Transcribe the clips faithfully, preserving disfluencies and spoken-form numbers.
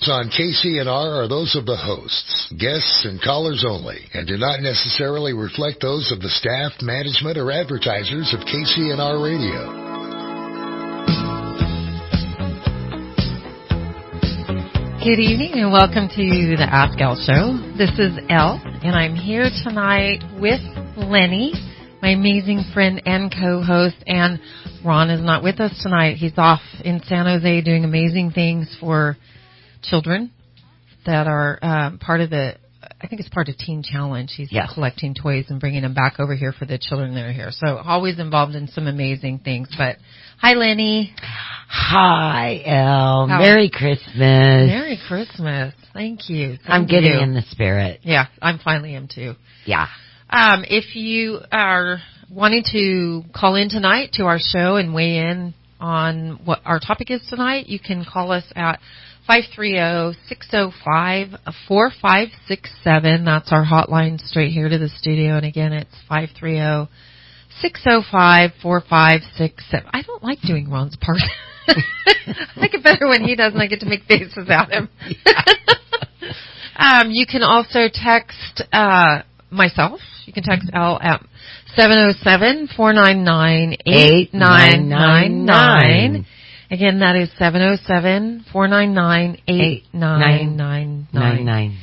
on K C N R are those of the hosts, guests, and callers only, and do not necessarily reflect those of the staff, management, or advertisers of K C N R Radio. Good evening and welcome to the Ask Elle Show. This is Elle, and I'm here tonight with Lenny, my amazing friend and co-host, and Ron is not with us tonight. He's off in San Jose doing amazing things for children that are um, part of the, I think it's part of Teen Challenge. He's yes. collecting toys and bringing them back over here for the children that are here. So always involved in some amazing things. But hi, Lenny. Hi, Elle. How Merry Christmas. Merry Christmas. Thank you. Thank I'm getting you. in the spirit. Yeah, I'm finally am too. Yeah. Um, if you are wanting to call in tonight to our show and weigh in on what our topic is tonight, you can call us at five three zero, six zero five, four five six seven. That's our hotline straight here to the studio. And again, it's five three zero, six zero five, four five six seven. I don't like doing Ron's part. I like it better when he does and I get to make faces at him. um, you can also text uh, myself. You can text Elle at seven oh seven, four nine nine, eight nine nine nine. Again, that is seven oh seven, four nine nine, eight nine nine nine.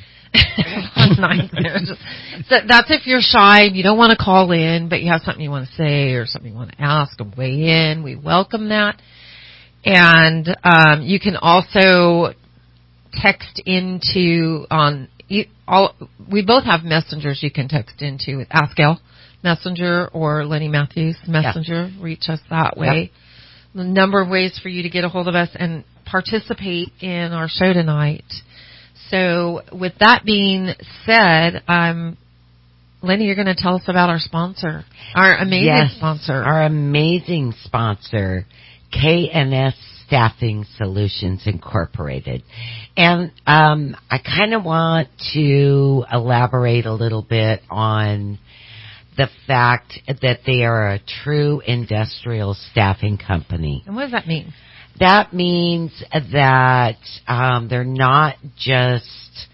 So that's if you're shy and you don't want to call in, but you have something you want to say or something you want to ask or weigh in. We welcome that. And um, you can also text into on all. We both have messengers you can text into with Ask Elle Messenger or Lenny Matthews Messenger. Yep. Reach us that way. Yep. A number of ways for you to get a hold of us and participate in our show tonight. So with that being said, um, Lenny, you're going to tell us about our sponsor, our amazing yes, sponsor. Our amazing sponsor, K N S Staffing Solutions Incorporated. And um, I kind of want to elaborate a little bit on the fact that they are a true industrial staffing company. And what does that mean? That means that um, they're not just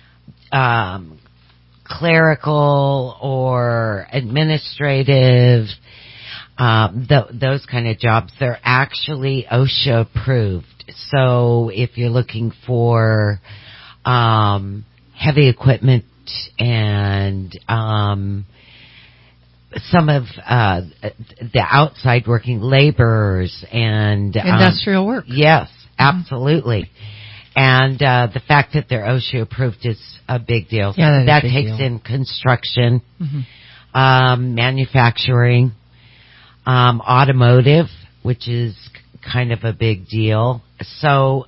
um, clerical or administrative, um, th- those kind of jobs. They're actually OSHA approved. So if you're looking for um, heavy equipment and um, some of uh, the outside working laborers and um, industrial work. Yes, absolutely. Mm-hmm. And uh, the fact that they're OSHA approved is a big deal. Yeah, that, that big takes deal. in construction, mm-hmm. um, manufacturing, um, automotive, which is kind of a big deal. So,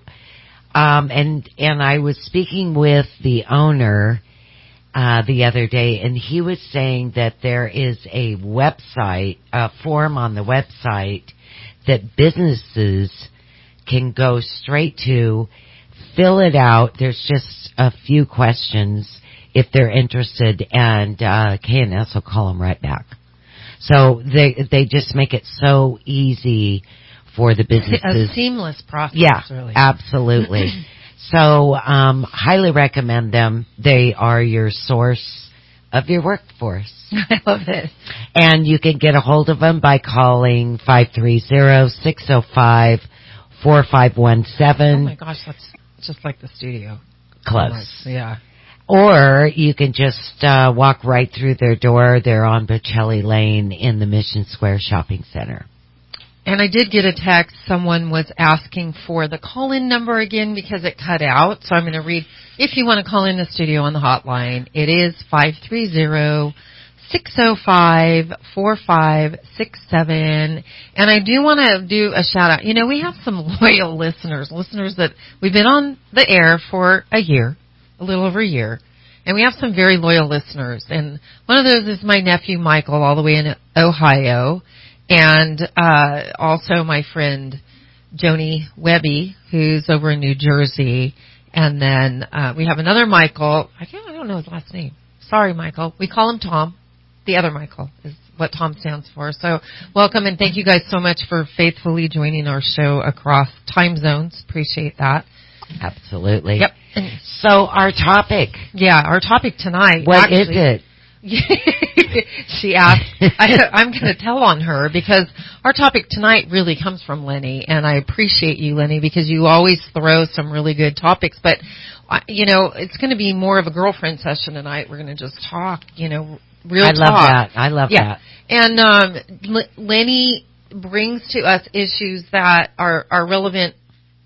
um, and and I was speaking with the owner Uh, the other day, and he was saying that there is a website, a form on the website that businesses can go straight to, fill it out. There's just a few questions if they're interested, and uh, K N S will call them right back. So they they just make it so easy for the businesses. A seamless process. Yeah, really. Absolutely. So, um, highly recommend them. They are your source of your workforce. I love it. And you can get a hold of them by calling five three zero, six zero five, four five one seven. Oh my gosh, that's just like the studio. Close. Oh, yeah. Or you can just uh, walk right through their door. They're on Bocelli Lane in the Mission Square Shopping Center. And I did get a text. Someone was asking for the call-in number again because it cut out. So I'm going to read. If you want to call in the studio on the hotline, it is five three zero, six zero five, four five six seven. And I do want to do a shout-out. You know, we have some loyal listeners, listeners that we've been on the air for a year, a little over a year. And we have some very loyal listeners. And one of those is my nephew, Michael, all the way in Ohio. And uh also my friend Joni Webby, who's over in New Jersey. And then uh we have another Michael. I can't, I don't know his last name. Sorry, Michael. We call him Tom. The other Michael is what Tom stands for. So welcome and thank you guys so much for faithfully joining our show across time zones. Appreciate that. Absolutely. Yep. And So our topic, yeah, our topic tonight. what is actually, it? she asked, I, I'm going to tell on her because our topic tonight really comes from Lenny, and I appreciate you, Lenny, because you always throw some really good topics. But, uh, you know, it's going to be more of a girlfriend session tonight. We're going to just talk, you know, real I talk. love that. I love Yeah. that. And um, L- Lenny brings to us issues that are, are relevant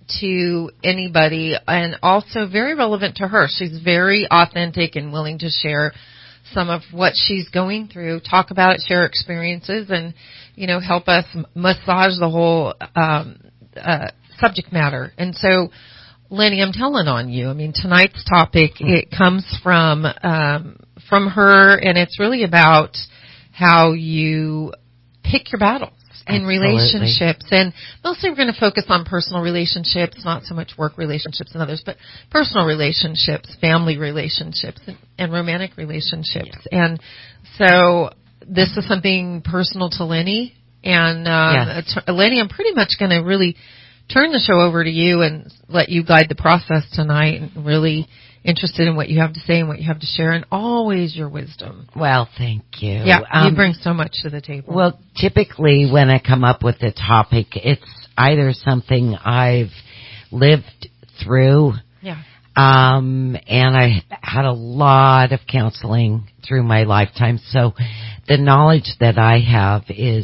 to anybody and also very relevant to her. She's very authentic and willing to share some of what she's going through, talk about it, share experiences, and, you know, help us massage the whole um, uh, subject matter. And so, Lenny, I'm telling on you. I mean, tonight's topic, it comes from um, from her, and it's really about how you pick your battles in Absolutely. relationships. And mostly we're going to focus on personal relationships, not so much work relationships and others, but personal relationships, family relationships, and, and romantic relationships. Yeah. And so this is something personal to Lenny. And um, Yes. t- Lenny, I'm pretty much going to really turn the show over to you and let you guide the process tonight, and really interested in what you have to say and what you have to share, and always your wisdom. Well, thank you. Yeah, Um, you bring so much to the table. Well, typically when I come up with a topic, it's either something I've lived through, yeah, um, and I had a lot of counseling through my lifetime. So the knowledge that I have is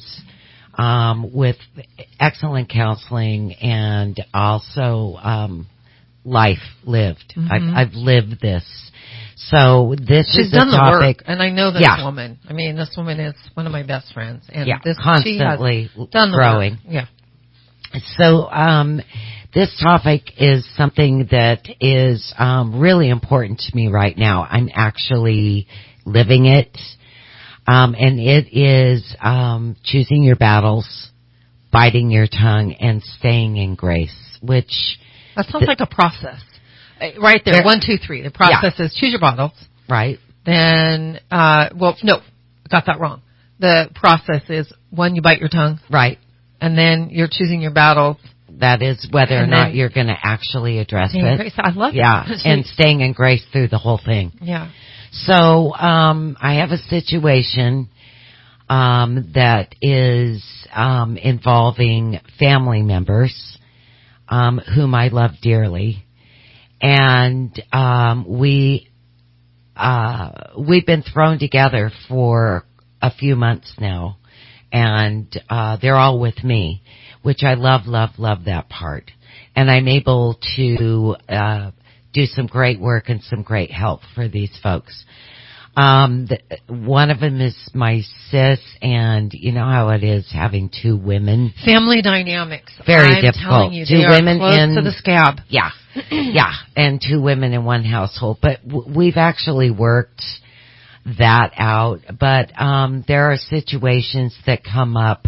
um, with excellent counseling and also um, life lived. Mm-hmm. I've, I've lived this. So this She's is done a the topic. work, and I know this Yeah. woman. I mean, this woman is one of my best friends, and Yeah, this constantly she has done the growing. work. Yeah. So um, this topic is something that is um, really important to me right now. I'm actually living it, um, and it is um, choosing your battles, biting your tongue, and staying in grace, which... That sounds like a process. Uh, Right there, There- one, two, three. The process is choose your battles. Right. Then, uh, well, no, got that wrong. The process is, one, you bite your tongue, Right. and then you're choosing your battles. That is whether or And not then- you're going to actually address Staying in it. grace. I love Yeah, it. and staying in grace through the whole thing. Yeah. So um, I have a situation um, that is um, involving family members um, whom I love dearly, and um, we uh, we've been thrown together for a few months now, and uh, they're all with me, which I love, love, love that part, and I'm able to uh, do some great work and some great help for these folks. Um, the, one of them is my sis, and you know how it is having two women. Family dynamics. Very I'm difficult. telling you, Two they women are close in- to the scab. Yeah, yeah, and two women in one household. But w- we've actually worked that out. But um, there are situations that come up,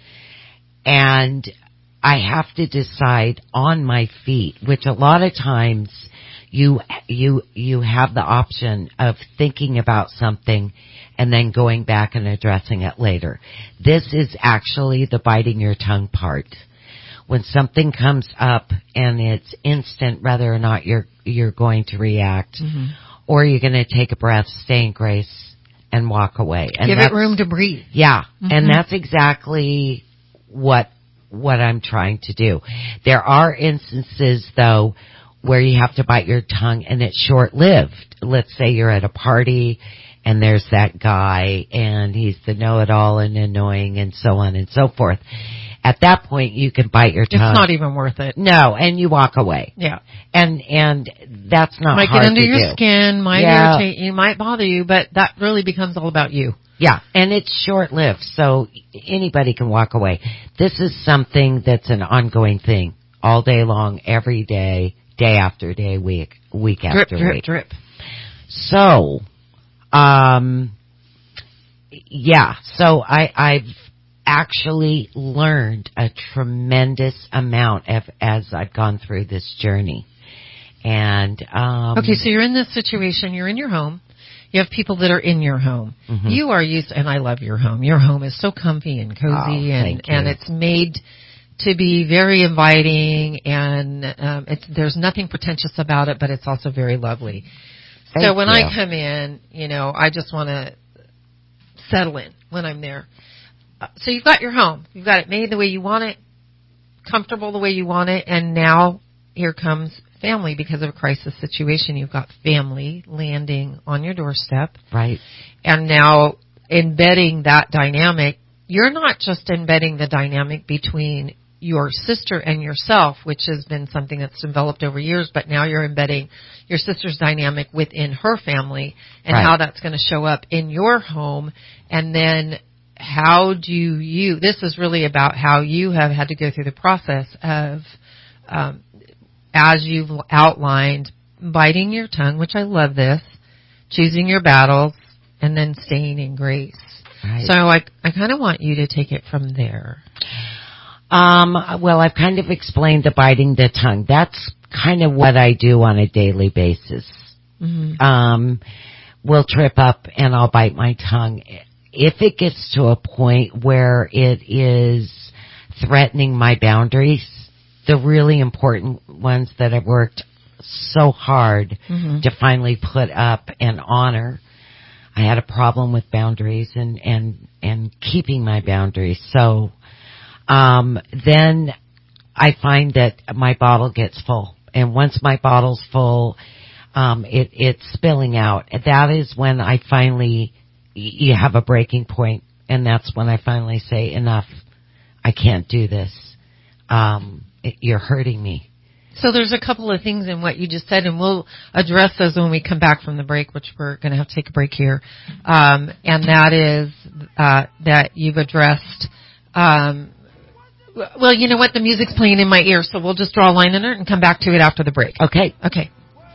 and I have to decide on my feet, which a lot of times you you you have the option of thinking about something and then going back and addressing it later. This is actually the biting your tongue part. When something comes up and it's instant, whether or not you're you're going to react, Mm-hmm. or you're going to take a breath, stay in grace, and walk away. And Give it that's- room to breathe. Yeah, Mhm. and that's exactly what what I'm trying to do. There are instances, though, where you have to bite your tongue and it's short-lived. Let's say you're at a party and there's that guy and he's the know-it-all and annoying and so on and so forth. At that point, you can bite your tongue. It's not even worth it. No, and you walk away. Yeah. And and that's not Might hard get under to your do. skin, might Yeah. irritate you, might bother you, but that really becomes all about you. Yeah, and it's short-lived, so anybody can walk away. This is something that's an ongoing thing, all day long, every day, day after day, week week Drip, after drip, week. drip. So, um, yeah, so I, I've actually learned a tremendous amount of, as I've gone through this journey. And, um, Okay, so you're in this situation, you're in your home. You have people that are in your home. Mhm. You are used, and I love your home. Your home is so comfy and cozy, Oh, and thank you. and it's made to be very inviting, and um, it's, there's nothing pretentious about it, but it's also very lovely. Thank so when you. I come in, you know, I just want to settle in when I'm there. Uh, so you've got your home. You've got it made the way you want it, comfortable the way you want it, and now here comes family because of a crisis situation. You've got family landing on your doorstep. Right. And now embedding that dynamic, you're not just embedding the dynamic between your sister and yourself, which has been something that's developed over years, but now you're embedding your sister's dynamic within her family and right. how that's going to show up in your home. And then how do you, this is really about how you have had to go through the process of, um, as you've outlined, biting your tongue, which I love this, choosing your battles, and then staying in grace. Right. So I, I kind of want you to take it from there. Um, well, I've kind of explained the biting the tongue. That's kind of what I do on a daily basis. Mm-hmm. Um, we'll trip up and I'll bite my tongue. If it gets to a point where it is threatening my boundaries, the really important ones that I've worked so hard mm-hmm. to finally put up and honor. I had a problem with boundaries and, and, and keeping my boundaries. So, um, then I find that my bottle gets full. And once my bottle's full, um, it, it's spilling out. That is when I finally, you have a breaking point, and that's when I finally say, enough. I can't do this. Um, it, you're hurting me. So there's a couple of things in what you just said, and we'll address those when we come back from the break, which we're going to have to take a break here. Um, and that is uh, that you've addressed. Um, well, you know what? The music's playing in my ear, so we'll just draw a line in it and come back to it after the break. Okay. Okay.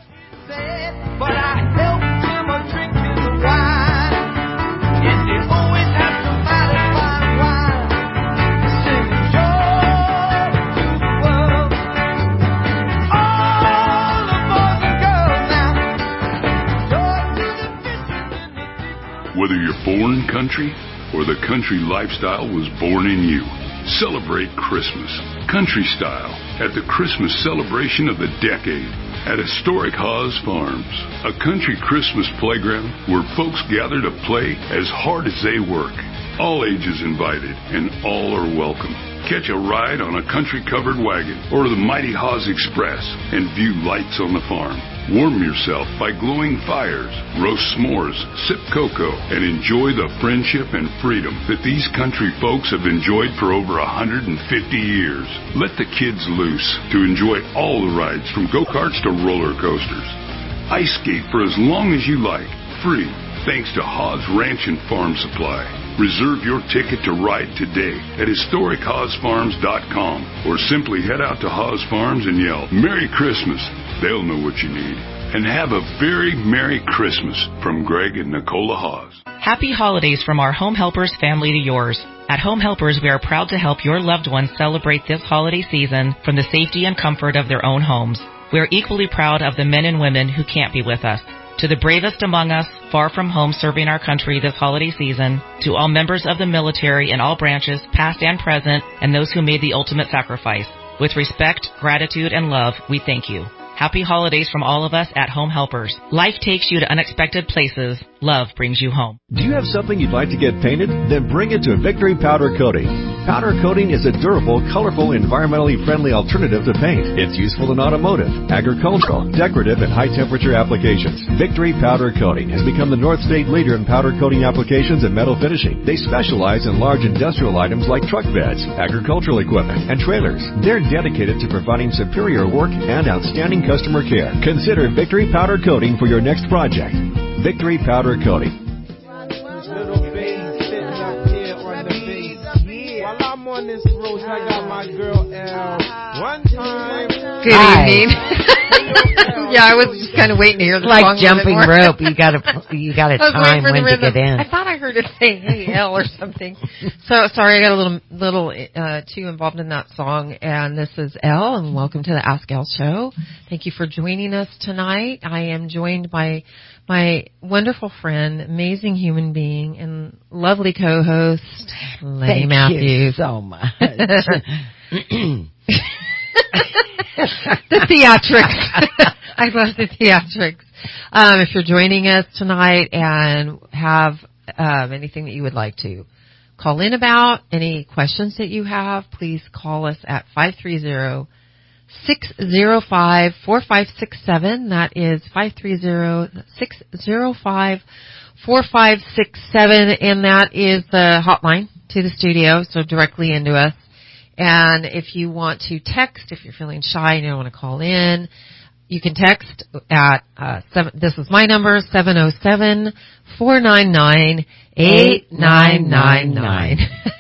Whether you're born country or the country lifestyle was born in you, celebrate Christmas country style at the Christmas celebration of the decade at Historic Haas Farms, a country Christmas playground where folks gather to play as hard as they work. All ages invited and all are welcome. Catch a ride on a country-covered wagon or the mighty Haas Express and view lights on the farm. Warm yourself by glowing fires, roast s'mores, sip cocoa, and enjoy the friendship and freedom that these country folks have enjoyed for over one hundred fifty years. Let the kids loose to enjoy all the rides from go-karts to roller coasters. Ice skate for as long as you like, free, thanks to Haas Ranch and Farm Supply. Reserve your ticket to ride today at historic haas farms dot com or simply head out to Haas Farms and yell, Merry Christmas. They'll know what you need. And have a very Merry Christmas from Greg and Nicola Haas. Happy holidays from our Home Helpers family to yours. At Home Helpers, we are proud to help your loved ones celebrate this holiday season from the safety and comfort of their own homes. We are equally proud of the men and women who can't be with us. To the bravest among us, far from home serving our country this holiday season, to all members of the military in all branches, past and present, and those who made the ultimate sacrifice. With respect, gratitude, and love, we thank you. Happy holidays from all of us at Home Helpers. Life takes you to unexpected places. Love brings you home. Do you have something you'd like to get painted? Then bring it to Victory Powder Coating. Powder coating is a durable, colorful, environmentally friendly alternative to paint. It's useful in automotive, agricultural, decorative, and high-temperature applications. Victory Powder Coating has become the North State leader in powder coating applications and metal finishing. They specialize in large industrial items like truck beds, agricultural equipment, and trailers. They're dedicated to providing superior work and outstanding customer care. Consider Victory Powder Coating for your next project. Victory Powder Coating. I'm on this road, I got my girl L. One time. Good Hi. evening. Yeah, I was just kind of waiting to hear the Like song jumping a little bit more. rope. You got to you got to I was waiting time for the when to rhythm. get in. I thought I heard it say "Hey L" or something. So sorry, I got a little little uh, too involved in that song. And this is Elle, and welcome to the Ask Elle Show. Thank you for joining us tonight. I am joined by my wonderful friend, amazing human being, and lovely co-host Lenny Thank Matthews. you so much. The theatrics. I love the theatrics. Um, if you're joining us tonight and have um, anything that you would like to call in about, any questions that you have, please call us at five three zero, six zero five, four five six seven. That is five three zero, six zero five, four five six seven, and that is the hotline to the studio, so directly into us. And if you want to text, if you're feeling shy and you don't want to call in, you can text at, uh, seven, this is my number, seven oh seven, four nine nine, eight nine nine nine.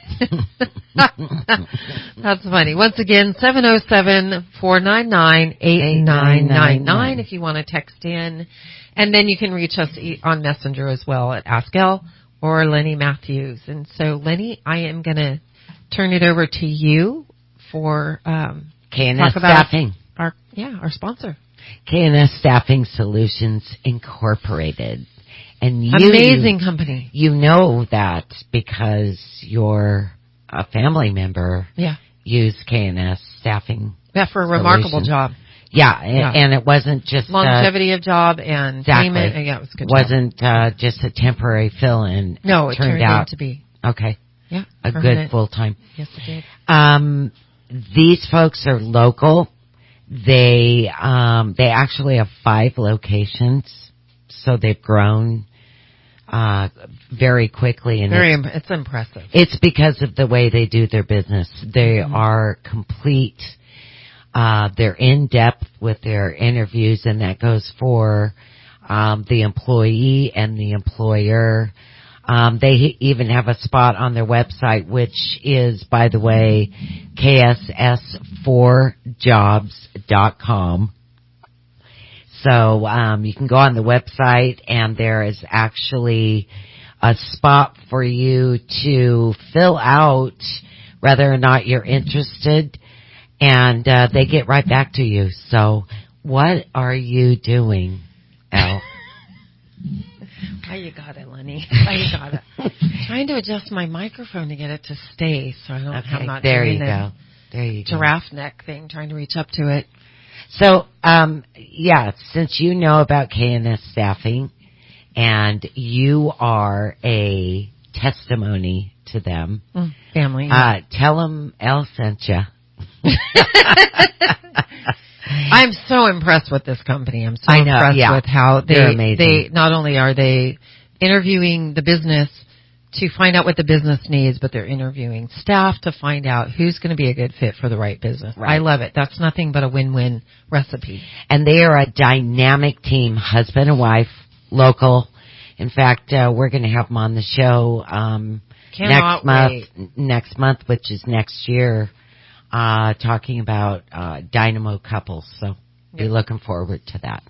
That's funny. Once again, seven oh seven, four nine nine, eight nine nine nine if you want to text in. And then you can reach us on Messenger as well at Ask Elle or Lenny Matthews. And so, Lenny, I am going to turn it over to you for um, K and S Staffing. Our, yeah, our sponsor. K and S Staffing Solutions Incorporated. And you, amazing company. You know that because you're a family member. Yeah. Used K and S Staffing. Yeah, for a remarkable job. Yeah, and, yeah. and it wasn't just longevity uh, of job and exactly. payment. Yeah, it was a good. Wasn't job. Uh, just a temporary fill-in. No, it turned, turned out out to be. Okay. Yeah, a permanent. good full time. Yes, it did. Um, these folks are local. They um, they actually have five locations, so they've grown uh, very quickly. And very, it's, imp- it's impressive. It's because of the way they do their business. They mm-hmm. are complete. Uh, they're in depth with their interviews, and that goes for um, the employee and the employer. Um, they even have a spot on their website, which is, by the way, K S S four jobs dot com. So um, you can go on the website, and there is actually a spot for you to fill out whether or not you're interested, and uh, they get right back to you. So what are you doing, Elle? Why you got it, Lenny? Why you got it? Trying to adjust my microphone to get it to stay, so I don't. Okay, I'm not there doing you this go. There you go. Giraffe neck thing, trying to reach up to it. So, um, yeah, since you know about K and S Staffing, and you are a testimony to them, mm, family, uh, tell them Elle sent you. I'm so impressed with this company. I'm so I know, impressed yeah. with how they, They're amazing. they, not only are they interviewing the business to find out what the business needs, but they're interviewing staff to find out who's going to be a good fit for the right business. Right. I love it. That's nothing but a win-win recipe. And they are a dynamic team, husband and wife, local. In fact, uh, we're going to have them on the show, um, Cannot next month, wait. next month, which is next year. Uh, talking about, uh, dynamo couples. So be looking forward to that.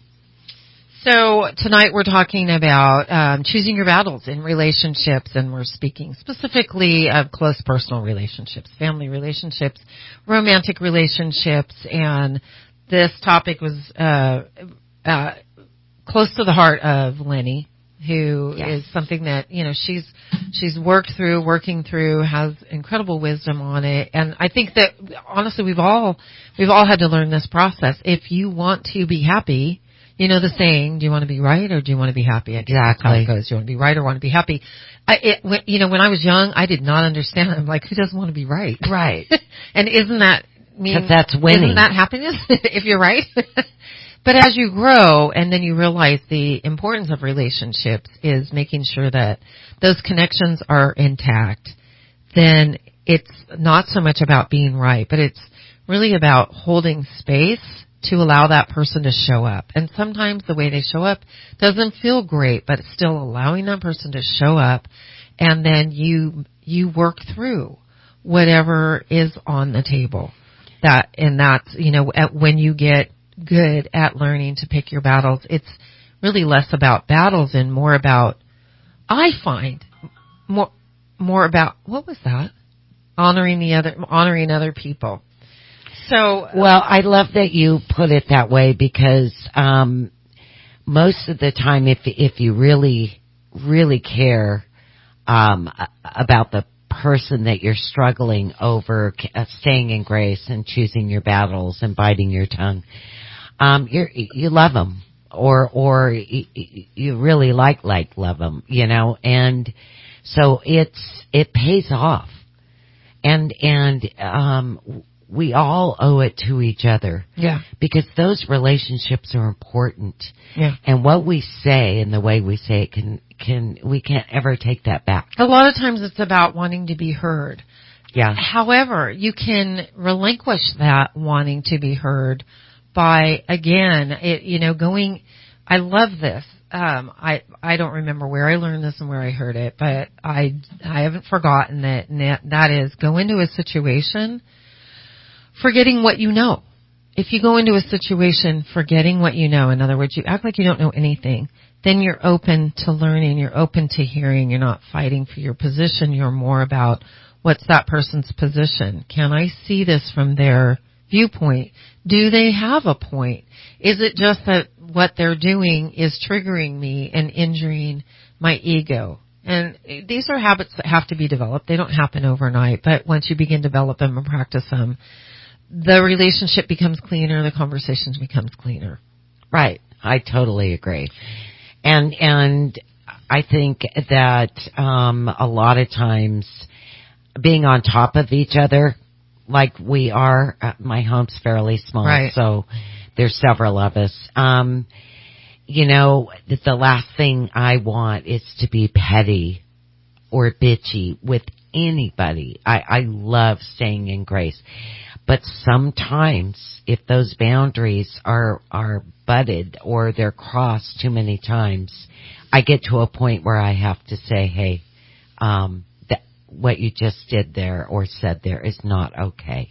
So tonight we're talking about, um, choosing your battles in relationships, and we're speaking specifically of close personal relationships, family relationships, romantic relationships, and this topic was, uh, uh, close to the heart of Lenny, who yes. is something that, you know, she's, she's worked through, working through, has incredible wisdom on it. And I think that honestly, we've all, we've all had to learn this process. If you want to be happy, you know the saying, do you want to be right or do you want to be happy? I guess exactly. That's how it goes. Do you want to be right or want to be happy? I, it, when, you know, when I was young, I did not understand. I'm like, who doesn't want to be right? Right. And isn't that, mean, that's winning. Isn't that happiness if you're right? But as you grow and then you realize the importance of relationships is making sure that those connections are intact, then it's not so much about being right, but it's really about holding space to allow that person to show up. And sometimes the way they show up doesn't feel great, but it's still allowing that person to show up, and then you you work through whatever is on the table. That and that's, you know, at, when you get good at learning to pick your battles, it's really less about battles and more about, I find, more more about, what was that? Honoring the other, honoring other people. So, well, I love that you put it that way, because um, most of the time, if if you really really care um, about the person that you're struggling over uh, staying in grace and choosing your battles and biting your tongue, um, you you love them, or or you, you really like like love them, you know, and so it's it pays off, and and um, we all owe it to each other, yeah, because those relationships are important, yeah, and what we say and the way we say it can can we can't ever take that back. A lot of times it's about wanting to be heard. Yeah. However, you can relinquish that wanting to be heard by, again, it, you know, going, I love this. Um, I, I don't remember where I learned this and where I heard it, but I, I haven't forgotten it. And that, that is go into a situation forgetting what you know. If you go into a situation forgetting what you know, in other words, you act like you don't know anything, then you're open to learning, you're open to hearing, you're not fighting for your position, you're more about what's that person's position. Can I see this from their viewpoint? Do they have a point? Is it just that what they're doing is triggering me and injuring my ego? And these are habits that have to be developed. They don't happen overnight, but once you begin to develop them and practice them, the relationship becomes cleaner, the conversations becomes cleaner. Right. I totally agree. And and I think that um, a lot of times being on top of each other, like we are, uh, my home's fairly small, right. So there's several of us. Um, you know, the last thing I want is to be petty or bitchy with anybody. I, I love staying in grace. But sometimes if those boundaries are, are butted or they're crossed too many times, I get to a point where I have to say, hey, um, that what you just did there or said there is not okay.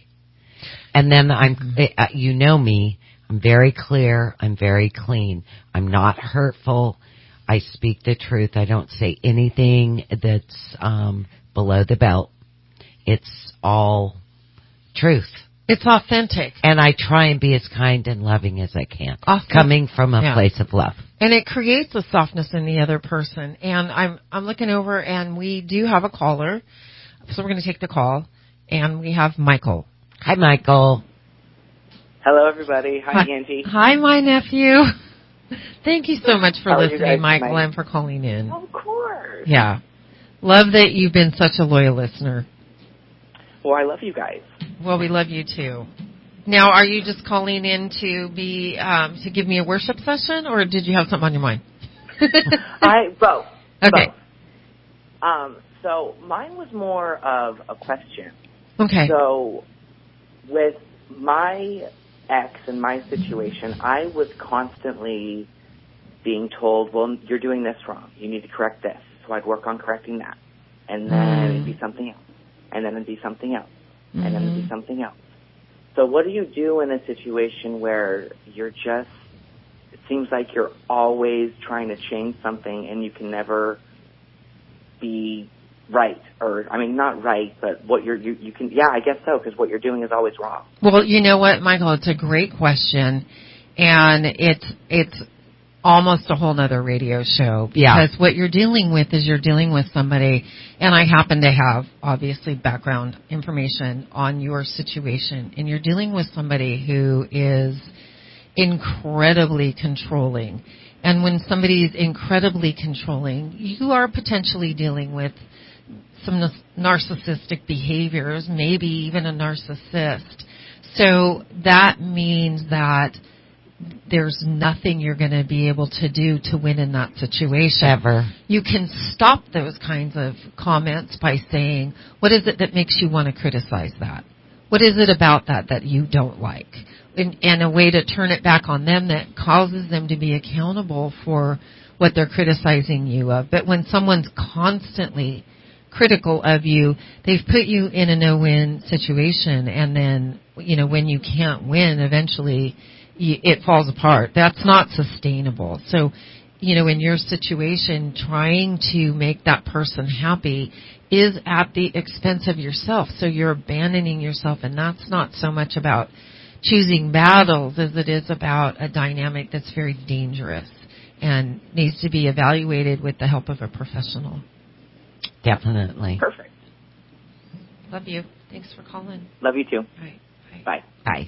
And then I'm, mm-hmm. you know me, I'm very clear, I'm very clean. I'm not hurtful. I speak the truth. I don't say anything that's um, below the belt. It's all truth. It's authentic. And I try and be as kind and loving as I can, Authentic. Coming from a yeah. place of love. And it creates a softness in the other person. And I'm I'm looking over, and we do have a caller, so we're going to take the call. And we have Michael. Hi, Michael. Hello, everybody. Hi, Hi. Angie. Hi, my nephew. Thank you so much for How listening, Michael, tonight? and for calling in. Of course. Yeah. Love that you've been such a loyal listener. Well, I love you guys. Well, we love you too. Now, are you just calling in to be um, to give me a worship session, or did you have something on your mind? I both. Okay. Both. Um, so mine was more of a question. Okay. So with my ex and my situation, I was constantly being told, "Well, you're doing this wrong. You need to correct this." So I'd work on correcting that, and then mm. it'd be something else. And then it'd be something else. Mm-hmm. And then it'd be something else. So what do you do in a situation where you're just, it seems like you're always trying to change something and you can never be right? Or, I mean, not right, but what you're, you, you can, yeah, I guess so, because what you're doing is always wrong. Well, you know what, Michael, it's a great question. And it's, it's almost a whole nother radio show, because yeah. what you're dealing with is you're dealing with somebody, and I happen to have obviously background information on your situation, and you're dealing with somebody who is incredibly controlling. And when somebody's incredibly controlling, you are potentially dealing with some narcissistic behaviors, maybe even a narcissist. So that means that there's nothing you're going to be able to do to win in that situation. Ever. You can stop those kinds of comments by saying, what is it that makes you want to criticize that? What is it about that that you don't like? And, and a way to turn it back on them that causes them to be accountable for what they're criticizing you of. But when someone's constantly critical of you, they've put you in a no-win situation, and then, you know, when you can't win, eventually it falls apart. That's not sustainable. So, you know, in your situation, trying to make that person happy is at the expense of yourself. So you're abandoning yourself, and that's not so much about choosing battles as it is about a dynamic that's very dangerous and needs to be evaluated with the help of a professional. Definitely. Perfect. Love you. Thanks for calling. Love you too. All right. Bye. Bye.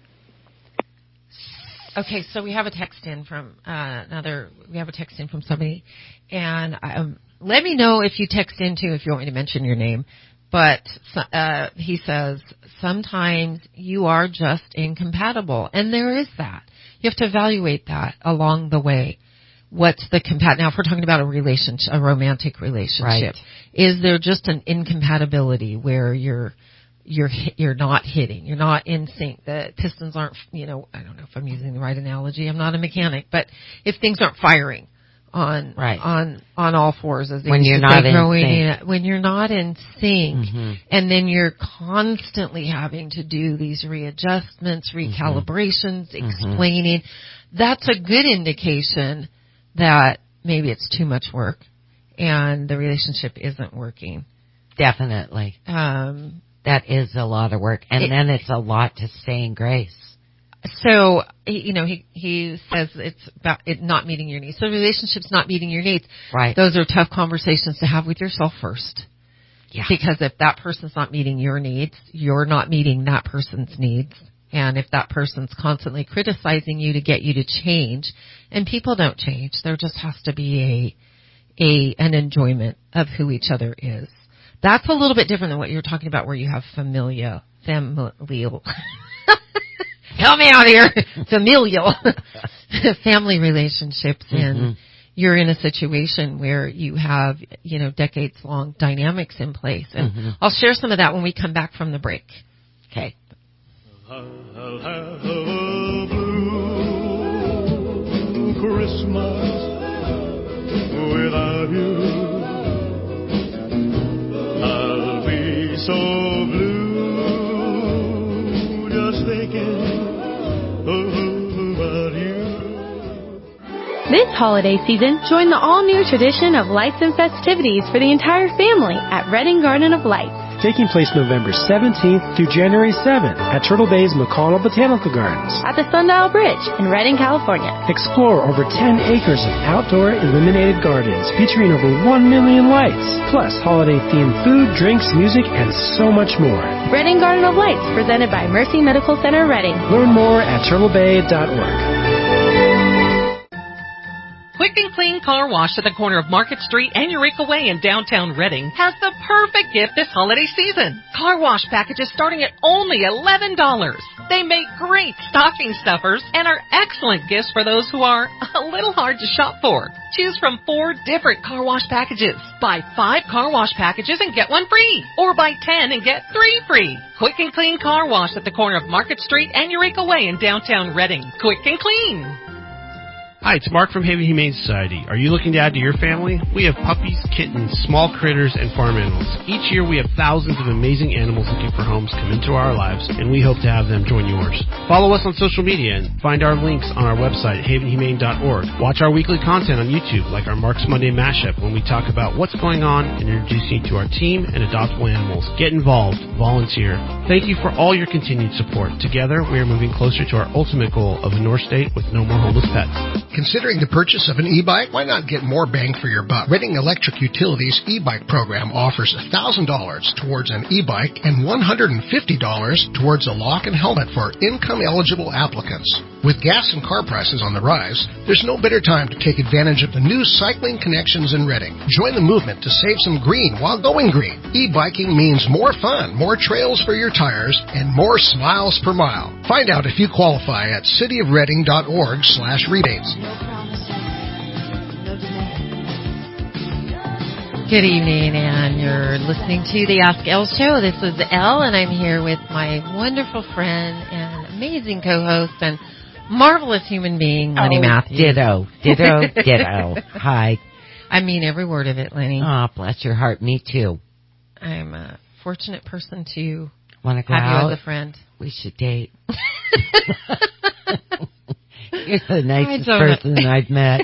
Okay, so we have a text in from uh, another. We have a text in from somebody, and um, let me know if you text in too if you want me to mention your name. But uh, he says sometimes you are just incompatible, and there is that. You have to evaluate that along the way. What's the compat? Now, if we're talking about a relationship, a romantic relationship, Right. is there just an incompatibility where you're you're you're not hitting, you're not in sync? The pistons aren't, you know, I don't know if I'm using the right analogy. I'm not a mechanic, but if things aren't firing on right. on on all fours, as they when used you're to not say, in growing sync. in, when you're not in sync, mm-hmm. and then you're constantly having to do these readjustments, recalibrations, mm-hmm. explaining, that's a good indication that maybe it's too much work and the relationship isn't working. Definitely. Um, that is a lot of work. And it, then it's a lot to stay in grace. So, you know, he, he says it's about it not meeting your needs. So relationship's not meeting your needs. Right. Those are tough conversations to have with yourself first. Yeah. Because if that person's not meeting your needs, you're not meeting that person's needs. And if that person's constantly criticizing you to get you to change, and people don't change, there just has to be a, a, an enjoyment of who each other is. That's a little bit different than what you're talking about where you have familial, familial, help me out here, familial, family relationships, mm-hmm. and you're in a situation where you have, you know, decades long dynamics in place. And mm-hmm. I'll share some of that when we come back from the break. Okay. I'll have a blue Christmas without you. I'll be so blue just thinking about you. This holiday season, join the all-new tradition of lights and festivities for the entire family at Redding Garden of Lights. Taking place November seventeenth through January seventh at Turtle Bay's McConnell Botanical Gardens. At the Sundial Bridge in Redding, California. Explore over ten acres of outdoor illuminated gardens featuring over one million lights, plus holiday-themed food, drinks, music, and so much more. Redding Garden of Lights, presented by Mercy Medical Center, Redding. Learn more at turtle bay dot org. Quick and Clean Car Wash at the corner of Market Street and Eureka Way in downtown Redding has the perfect gift this holiday season. Car wash packages starting at only eleven dollars. They make great stocking stuffers and are excellent gifts for those who are a little hard to shop for. Choose from four different car wash packages. Buy five car wash packages and get one free. Or buy ten and get three free. Quick and Clean Car Wash at the corner of Market Street and Eureka Way in downtown Redding. Quick and clean. Hi, it's Mark from Haven Humane Society. Are you looking to add to your family? We have puppies, kittens, small critters, and farm animals. Each year we have thousands of amazing animals looking for homes come into our lives, and we hope to have them join yours. Follow us on social media and find our links on our website at haven humane dot org. Watch our weekly content on YouTube, like our Mark's Monday Mashup, when we talk about what's going on and introduce you to our team and adoptable animals. Get involved. Volunteer. Thank you for all your continued support. Together, we are moving closer to our ultimate goal of a North State with no more homeless pets. Considering the purchase of an e-bike? Why not get more bang for your buck? Redding Electric Utilities e-bike program offers one thousand dollars towards an e-bike and one hundred fifty dollars towards a lock and helmet for income-eligible applicants. With gas and car prices on the rise, there's no better time to take advantage of the new cycling connections in Redding. Join the movement to save some green while going green. E-biking means more fun, more trails for your tires, and more smiles per mile. Find out if you qualify at cityofredding dot org slash rebates. Good evening, and you're listening to the Ask Elle Show. This is Elle, and I'm here with my wonderful friend and amazing co-host and marvelous human being, Lenny oh, Matthews. Ditto, ditto, ditto. Hi. I mean every word of it, Lenny. Oh, bless your heart. Me too. I'm a fortunate person to Wanna go have out? you as a friend. We should date. You're the nicest person I've met.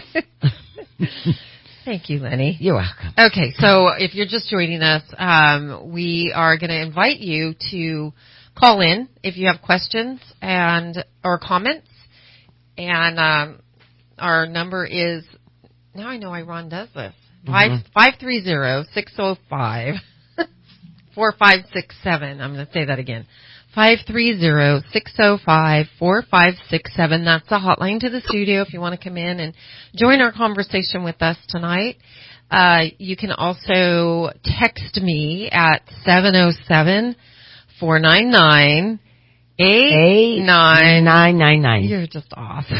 Thank you, Lenny. You're welcome. Okay, so if you're just joining us, um, we are going to invite you to call in if you have questions and or comments. And um, our number is, now I know why Ron does this, five five three zero six zero five four five six seven. I'm going to say that again. five three zero, six zero five, four five six seven. That's the hotline to the studio if you want to come in and join our conversation with us tonight. Uh, you can also text me at seven oh seven, four nine nine, eight nine nine nine nine. You're just awesome.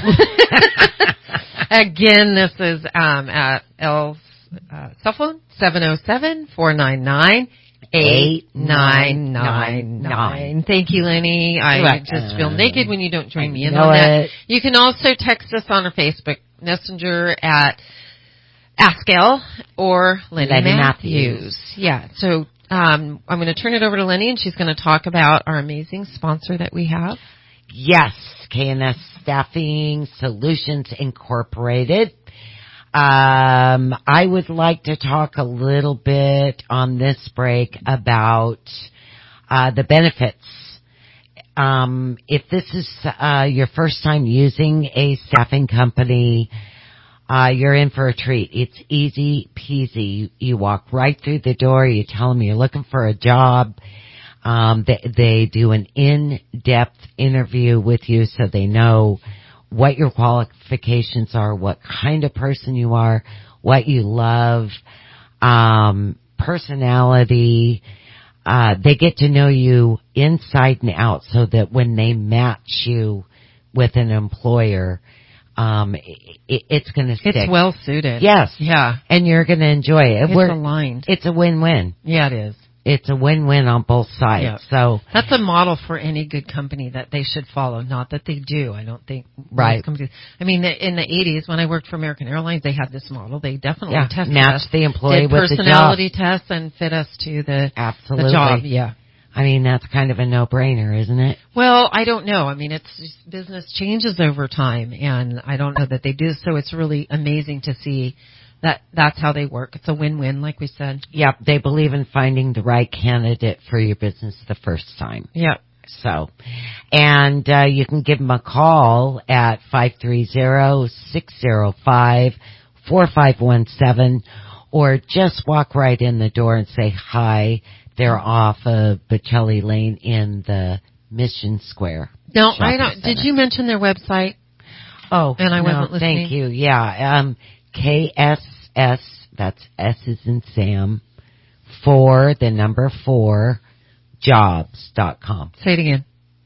Again, this is um, at L's uh, cell phone, seven oh seven, four nine nine, eight nine nine nine. Thank you, Lenny. I Right. just feel naked when you don't join I me in know on that. it. You can also text us on our Facebook Messenger at Ask Elle or Lenny, Lenny Matthews. Matthews. Yeah, so um, I'm going to turn it over to Lenny, and she's going to talk about our amazing sponsor that we have. Yes, K and S Staffing Solutions Incorporated. Um, I would like to talk a little bit on this break about uh, the benefits. Um, if this is uh, your first time using a staffing company, uh, you're in for a treat. It's easy peasy. You, you walk right through the door. You tell them you're looking for a job. Um, they, they do an in-depth interview with you so they know what your qualifications are, what kind of person you are, what you love, um, personality. Uh, they get to know you inside and out so that when they match you with an employer, um, it, it's going to stick. It's well suited. Yes. Yeah. And you're going to enjoy it. It's We're, aligned. It's a win-win. Yeah, it is. It's a win-win on both sides. Yeah. So that's a model for any good company that they should follow. Not that they do. I don't think. Right. Companies, I mean, in the eighties when I worked for American Airlines, they had this model. They definitely yeah, tested match us, the employee did with the job. personality tests and fit us to the, Absolutely. the job. Yeah. I mean, that's kind of a no-brainer, isn't it? Well, I don't know. I mean, it's just, business changes over time, and I don't know that they do. So it's really amazing to see that that's how they work. It's a win-win, like we said. Yep, they believe in finding the right candidate for your business the first time. Yep. So, and uh, you can give them a call at five three zero, six zero five, four five one seven, or just walk right in the door and say hi. They're off of Bocelli Lane in the Mission Square. No, I don't. Did you mention their website? Oh, and I no, wasn't listening. Thank you. Yeah, um, K S S. That's S is in Sam. For the number four, jobs dot com. Say it again.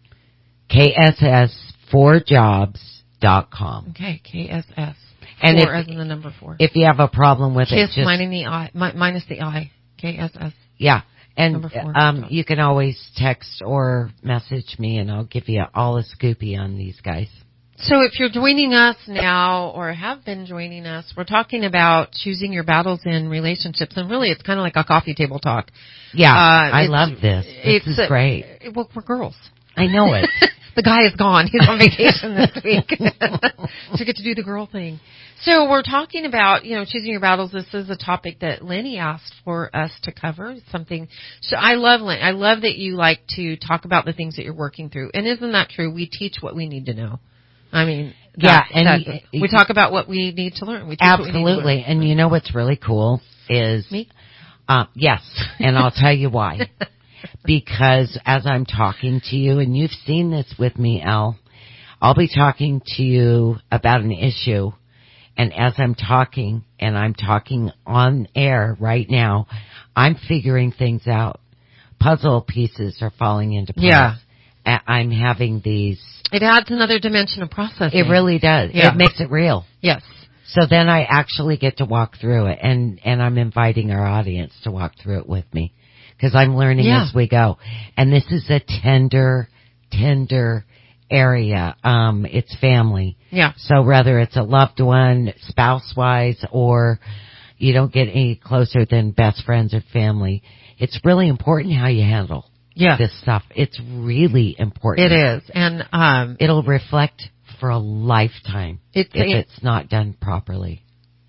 K S S four jobs dot com. Okay, K S S. And four if, as in the number four. If you have a problem with Kiss it, just minus the I, mi- minus the I. K S S. Yeah. And four, um, you can always text or message me, and I'll give you all a scoopy on these guys. So if you're joining us now or have been joining us, we're talking about choosing your battles in relationships, and really it's kind of like a coffee table talk. Yeah, uh, I love this. This it's is a, great. Well, we're girls. I know it. The guy is gone. He's on vacation this week. So get to do the girl thing. So we're talking about, you know, choosing your battles. This is a topic that Lenny asked for us to cover. It's something. So I love Lenny. I love that you like to talk about the things that you're working through. And isn't that true? We teach what we need to know. I mean, yeah, that, and that, y- we talk about what we need to learn. We teach absolutely. What we need to learn. And you know what's really cool is me. Uh, yes, and I'll tell you why. Because as I'm talking to you, and you've seen this with me, Elle, I'll be talking to you about an issue, and as I'm talking, and I'm talking on air right now, I'm figuring things out. Puzzle pieces are falling into place. Yeah. I'm having these. It adds another dimension of processing. It really does. Yeah. It makes it real. Yes. So then I actually get to walk through it, and, and I'm inviting our audience to walk through it with me, because I'm learning yeah. as we go. And this is a tender, tender area. Um, it's family. Yeah. So whether it's a loved one, spouse-wise, or you don't get any closer than best friends or family, it's really important how you handle yeah. this stuff. It's really important. It is. And um, it'll reflect for a lifetime it's, if it, it's not done properly.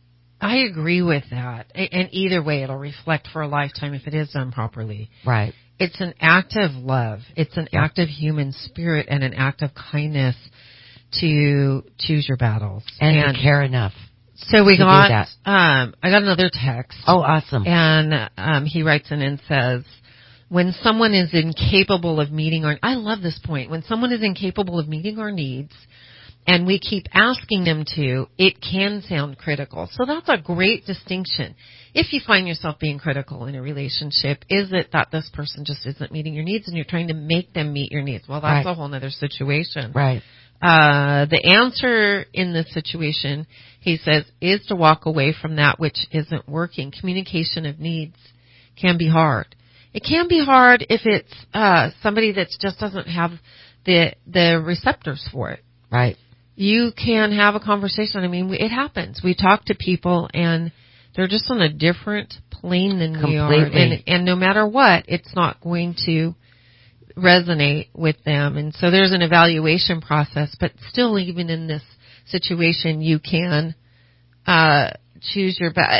I agree with that. And either way, it'll reflect for a lifetime if it is done properly. Right. It's an act of love. It's an yeah. act of human spirit and an act of kindness to choose your battles. And, and to care enough. So we to got, do that. um, I got another text. Oh, awesome. And um, he writes in and says, when someone is incapable of meeting our, I love this point, when someone is incapable of meeting our needs and we keep asking them to, it can sound critical. So that's a great distinction. If you find yourself being critical in a relationship, is it that this person just isn't meeting your needs and you're trying to make them meet your needs? Well, that's right. a whole other situation. Right. Uh, the answer in this situation, he says, is to walk away from that which isn't working. Communication of needs can be hard. It can be hard if it's uh, somebody that just doesn't have the the receptors for it. Right. You can have a conversation. I mean, it happens. We talk to people, and they're just on a different plane than Completely. we are. And, and no matter what, it's not going to resonate with them. And so there's an evaluation process. But still, even in this situation, you can uh, choose your best.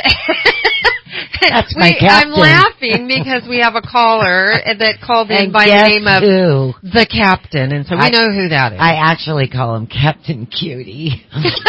That's my we, captain. I'm laughing because we have a caller that called in and by the guess name of who? the captain, and so we I, know who that is. I actually call him Captain Cutie.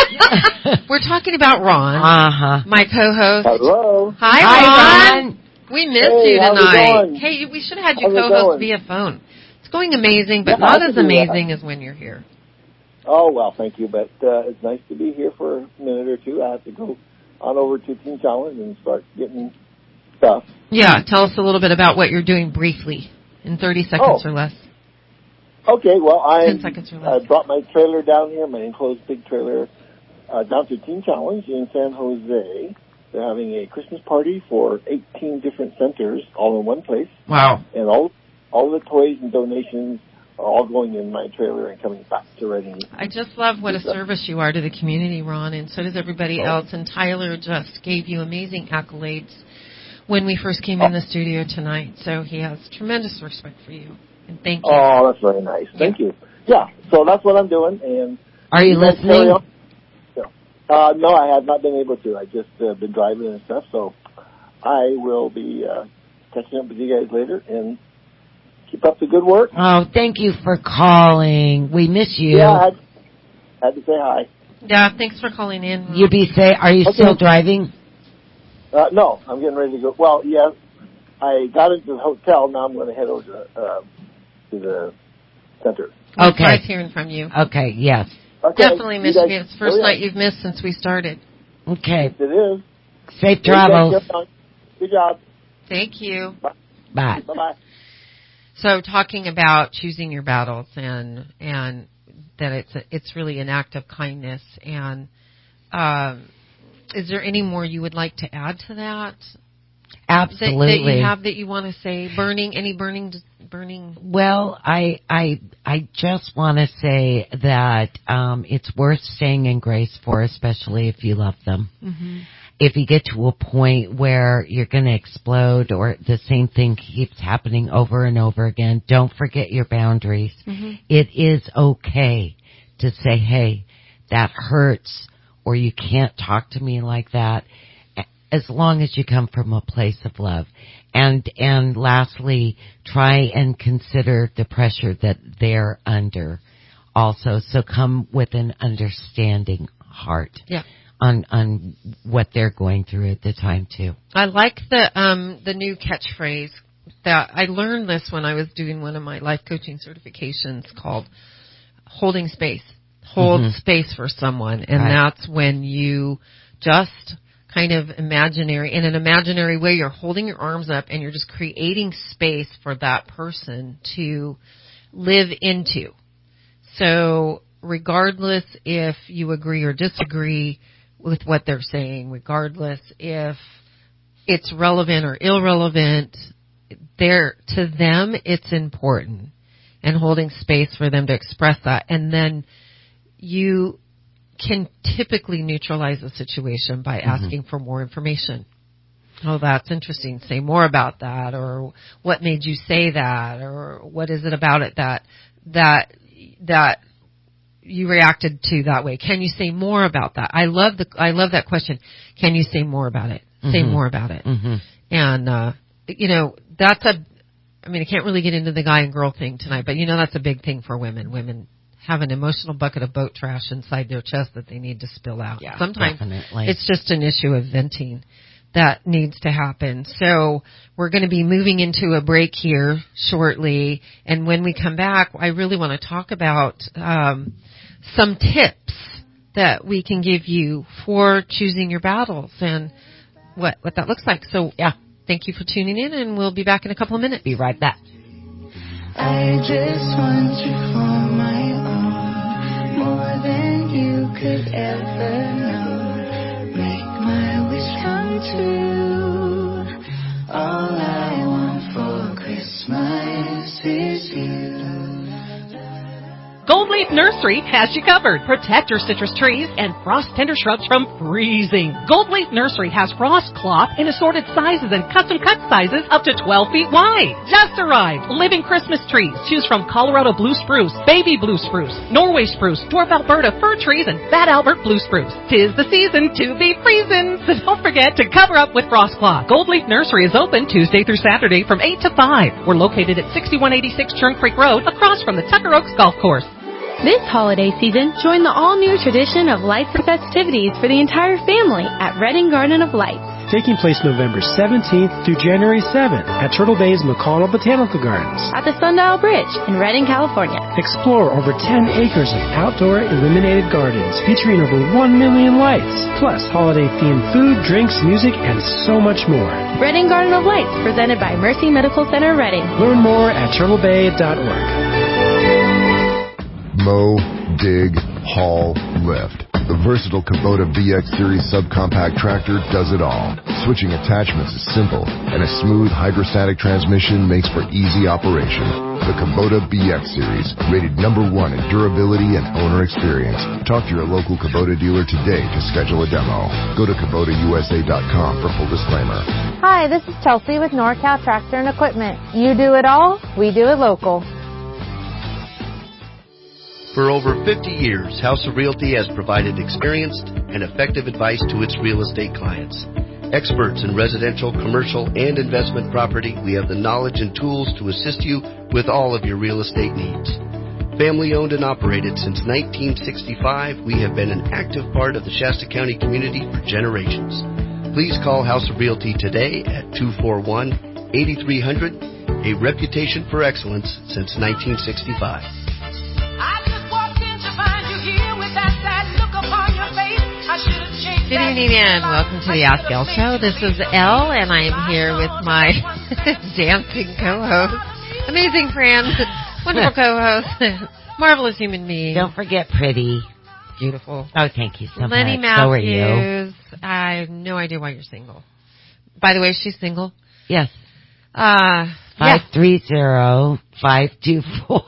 We're talking about Ron, uh-huh. my co-host. Hello. Hi, Hi Ron. Ron. We missed hey, you how's it tonight. going? Hey, we should have had you How's it co-host going? via phone. It's going amazing, but Yeah, not I as can do that. amazing as when you're here. Oh, well, thank you, but uh, it's nice to be here for a minute or two. I have to go on over to Teen Challenge and start getting stuff. Yeah, tell us a little bit about what you're doing briefly in thirty seconds Oh. or less. Okay, well, I ten seconds or less. uh, brought my trailer down here, my enclosed big trailer, uh, down to Teen Challenge in San Jose. They're having a Christmas party for eighteen different centers all in one place. Wow. And all all the toys and donations are all going in my trailer and coming back to Reading. I just love what a service you are to the community, Ron, and so does everybody else. And Tyler just gave you amazing accolades when we first came in the studio tonight, so he has tremendous respect for you. And thank you. Oh, that's very nice. Thank yeah. you. Yeah, so that's what I'm doing. And Are you guys carry listening? on. Uh, no, I have not been able to. I just uh, been driving and stuff, so I will be uh, catching up with you guys later and keep up the good work. Oh, thank you for calling. We miss you. Yeah, I had, had to say hi. Yeah, thanks for calling in. Ron. You be safe. Are you Okay. still driving? Uh, no, I'm getting ready to go. Well, yeah, I got into the hotel. Now I'm going to head over to, uh, to the center. Well, Okay. It's nice hearing from you. Okay, yes. Okay. Definitely missed you. you. Guys, It's the first oh, yeah. night you've missed since we started. Okay. It is. Safe You guys travels. kept on. Good job. Thank you. Bye. Bye-bye. So talking about choosing your battles and and that it's a, it's really an act of kindness. And um, is there any more you would like to add to that? Absolutely. That, that you have that you want to say? Burning any burning burning? Well, I I I just want to say that um, it's worth staying in grace for, especially if you love them. Mm-hmm. If you get to a point where you're going to explode or the same thing keeps happening over and over again, don't forget your boundaries. Mm-hmm. It is okay to say, hey, that hurts, or you can't talk to me like that, as long as you come from a place of love. And, and lastly, try and consider the pressure that they're under also. So come with an understanding heart. Yeah. On, on what they're going through at the time too. I like the um, the new catchphrase that I learned this when I was doing one of my life coaching certifications called holding space. Hold Mm-hmm. space for someone, and Right. that's when you just kind of imaginary, in an imaginary way, you're holding your arms up and you're just creating space for that person to live into. So regardless if you agree or disagree with what they're saying, regardless if it's relevant or irrelevant, they're, to them it's important, and holding space for them to express that. And then you can typically neutralize the situation by Mm-hmm. asking for more information. Oh, that's interesting. Say more about that, or what made you say that, or what is it about it that that that you reacted to that way? Can you say more about that? I love the I love that question. Can you say more about it? Mm-hmm. Say more about it. Mm-hmm. And uh, you know, that's a. I mean, I can't really get into the guy and girl thing tonight, but you know, that's a big thing for women. Women have an emotional bucket of boat trash inside their chest that they need to spill out. Yeah, Sometimes definitely. it's just an issue of venting. that needs to happen. So we're going to be moving into a break here shortly. And when we come back, I really want to talk about um, some tips that we can give you for choosing your battles and what, what that looks like. So, yeah, thank you for tuning in, and we'll be back in a couple of minutes. Be right back. I just want you for my own, more than you could ever know. Make my wish come true. All I want for Christmas is you. Gold Leaf Nursery has you covered. Protect your citrus trees and frost-tender shrubs from freezing. Gold Leaf Nursery has frost cloth in assorted sizes and custom cut sizes up to twelve feet wide. Just arrived. Living Christmas trees. Choose from Colorado blue spruce, baby blue spruce, Norway spruce, dwarf Alberta fir trees, and fat Albert blue spruce. Tis the season to be freezing, so don't forget to cover up with frost cloth. Gold Leaf Nursery is open Tuesday through Saturday from eight to five. We're located at sixty-one eighty-six Churn Creek Road, across from the Tucker Oaks Golf Course. This holiday season, join the all-new tradition of lights and festivities for the entire family at Redding Garden of Lights. Taking place November seventeenth through January seventh at Turtle Bay's McConnell Botanical Gardens. At the Sundial Bridge in Redding, California. Explore over ten acres of outdoor illuminated gardens featuring over one million lights, plus holiday-themed food, drinks, music, and so much more. Redding Garden of Lights, presented by Mercy Medical Center, Redding. Learn more at turtle bay dot org. Mow, dig, haul, lift. The versatile Kubota V X Series subcompact tractor does it all. Switching attachments is simple, and a smooth hydrostatic transmission makes for easy operation. The Kubota V X Series, rated number one in durability and owner experience. Talk to your local Kubota dealer today to schedule a demo. Go to Kubota U S A dot com for full disclaimer. Hi, this is Chelsea with NorCal Tractor and Equipment. You do it all, we do it local. For over fifty years, House of Realty has provided experienced and effective advice to its real estate clients. Experts in residential, commercial, and investment property, we have the knowledge and tools to assist you with all of your real estate needs. Family owned and operated since nineteen sixty-five, we have been an active part of the Shasta County community for generations. Please call House of Realty today at two four one, eight three zero zero, a reputation for excellence since nineteen sixty-five. Good evening and welcome to the Ask Elle Show. This is Elle, and I am here with my dancing co-host, amazing friend, wonderful co-host, marvelous human being. Don't forget pretty. Beautiful. Oh, thank you so Lenny much. Matthews. So are you. I have no idea why you're single. By the way, she's single. Yes. Uh, five yeah. three zero, five two four.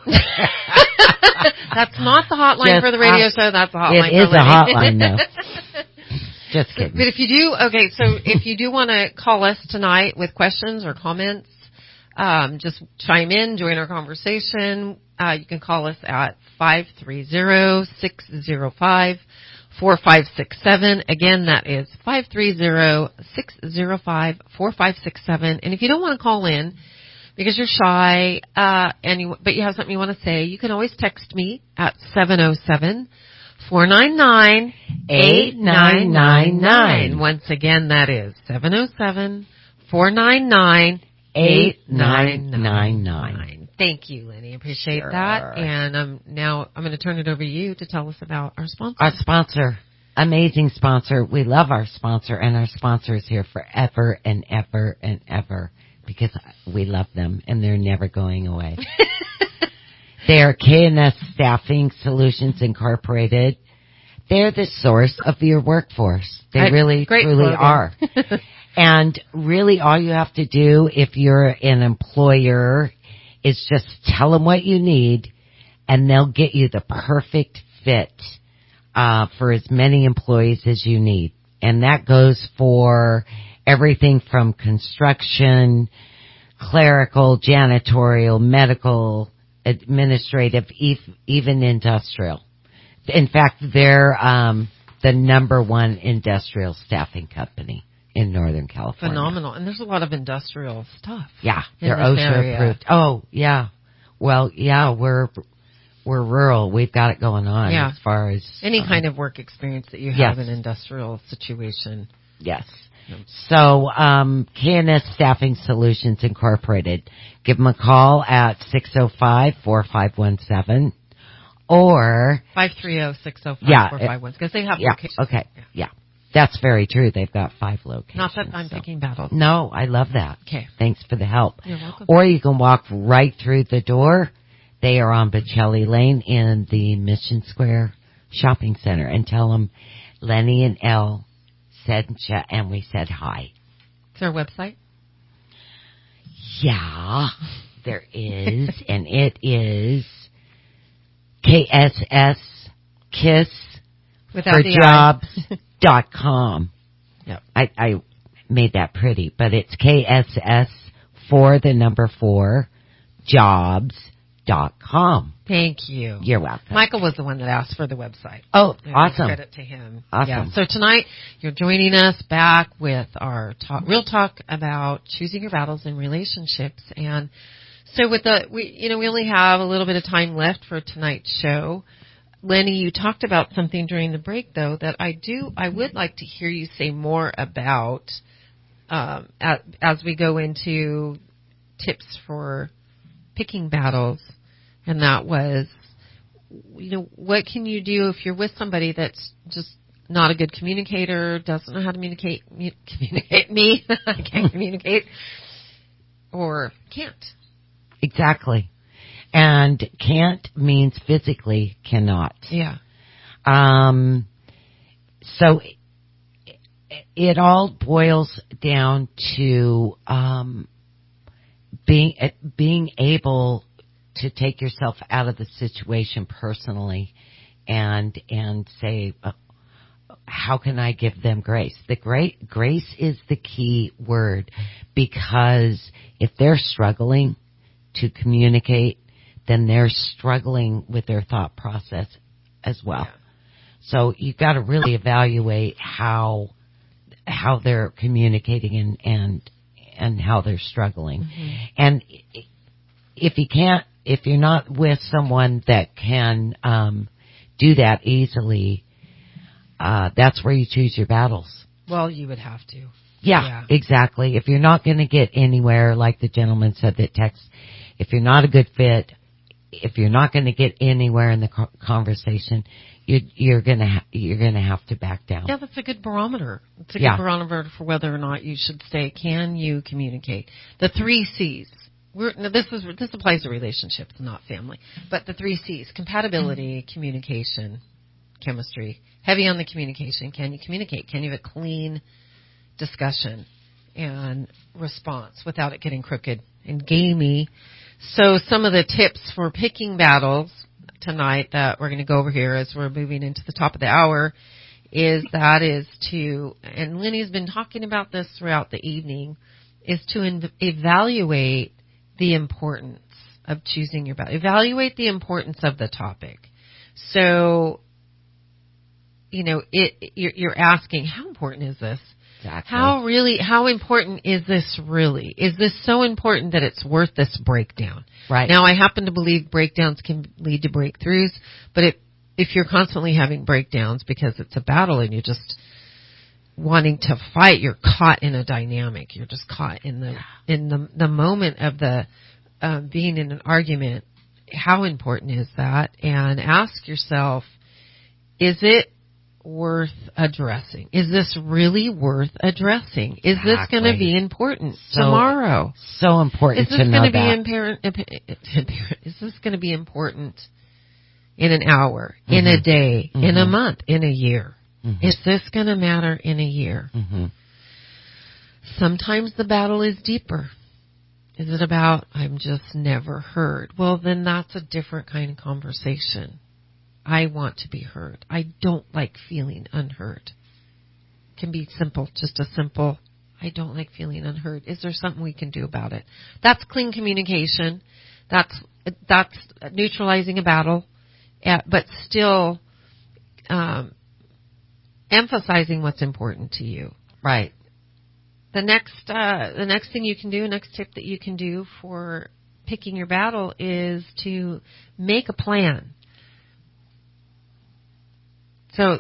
That's not the hotline Just for the radio hot, show. That's the hotline it for It is a hotline, though. Just kidding. But if you do, okay, so if you do want to call us tonight with questions or comments, um, just chime in, join our conversation. Uh, you can call us at five three zero, six zero five, four five six seven. Again, that is five three zero, six zero five, four five six seven. And if you don't want to call in because you're shy, uh, and you, but you have something you want to say, you can always text me at seven oh seven, four nine nine, eight nine nine nine. Once again, that is seven oh seven, four nine nine, eight nine nine nine. Thank you, Lenny. Appreciate sure. that. And um, now I'm going to turn it over to you to tell us about our sponsor. Our sponsor. Amazing sponsor. We love our sponsor, and our sponsor is here forever and ever and ever because we love them, and they're never going away. They're K and S Staffing Solutions Incorporated. They're the source of your workforce. They I, really, truly slogan. are. And really all you have to do if you're an employer is just tell them what you need, and they'll get you the perfect fit uh, for as many employees as you need. And that goes for everything from construction, clerical, janitorial, medical, administrative, even industrial. In fact, they're um, the number one industrial staffing company in Northern California. Phenomenal. And there's a lot of industrial stuff. Yeah, they're OSHA approved. Oh, yeah. Well, yeah, we're we're rural. We've got it going on yeah. as far as any um, kind of work experience that you have yes. in an industrial situation. Yes. So, um, K N S Staffing Solutions Incorporated. Give them a call at six oh five, four five one seven or five three zero, six oh five, yeah, four five one because they have yeah, locations. Okay. Yeah. yeah. That's very true. They've got five locations. Not that I'm so. picking battles. No, I love that. Okay. Thanks for the help. You're welcome. Or you can walk right through the door. They are on Bocelli Lane in the Mission Square Shopping Center, and tell them Lenny and Elle said and we said hi. Is there a website? Yeah, there is, and it is K S S Kiss Without for the Jobs dot com. Yep. I, I made that pretty, but it's K S S for the number four jobs dot com. Thank you. You're welcome. Michael was the one that asked for the website. Oh, and awesome. Credit to him. Awesome. Yeah. So tonight you're joining us back with our talk, real talk about choosing your battles in relationships. And so with the, we, you know, we only have a little bit of time left for tonight's show. Lenny, you talked about something during the break though that I do, I would like to hear you say more about, um, as, as we go into tips for picking battles. And that was, you know, what can you do if you're with somebody that's just not a good communicator, doesn't know how to communicate, communicate me, I can't communicate, or can't. Exactly. And can't means physically cannot. Yeah. Um, so it, it all boils down to, um, being, being able to take yourself out of the situation personally and, and say, uh, how can I give them grace? The great grace is the key word, because if they're struggling to communicate, then they're struggling with their thought process as well. Yeah. So you've got to really evaluate how, how they're communicating and, and, and how they're struggling. Mm-hmm. And if you can't, if you're not with someone that can um, do that easily, uh, that's where you choose your battles. Well, you would have to. Yeah, yeah. Exactly. If you're not going to get anywhere, like the gentleman said that text, if you're not a good fit, if you're not going to get anywhere in the co- conversation, you, you're going to ha- you're going to have to back down. Yeah, that's a good barometer. It's a yeah. good barometer for whether or not you should stay. Can you communicate? The three C's. We're, now this is this applies to relationships, not family. But the three C's: compatibility, communication, chemistry. Heavy on the communication. Can you communicate? Can you have a clean discussion and response without it getting crooked and gamey? So some of the tips for picking battles tonight that we're going to go over here as we're moving into the top of the hour is that is to, and Lenny's been talking about this throughout the evening, is to inv- evaluate the importance of choosing your battle. Evaluate the importance of the topic. So, you know, it, you're, you're asking, how important is this? Exactly. How really, how important is this really? Is this so important that it's worth this breakdown? Right. Now, I happen to believe breakdowns can lead to breakthroughs, but if, if you're constantly having breakdowns because it's a battle and you're just wanting to fight, you're caught in a dynamic. You're just caught in the, in the, the moment of the, um, being in an argument. How important is that? And ask yourself, is it worth addressing? Is this really worth addressing? Is exactly. this going to be important so, tomorrow? So important is this to know gonna that. Be impar- is this going to be important in an hour, mm-hmm. in a day, mm-hmm. in a month, in a year? Mm-hmm. Is this going to matter in a year? Mm-hmm. Sometimes the battle is deeper. Is it about, I'm just never heard? Well, then that's a different kind of conversation. I want to be heard. I don't like feeling unheard. It can be simple, just a simple, I don't like feeling unheard. Is there something we can do about it? That's clean communication. That's that's neutralizing a battle, but still um, emphasizing what's important to you. Right. The next uh, the next thing you can do, next tip that you can do for picking your battle is to make a plan. So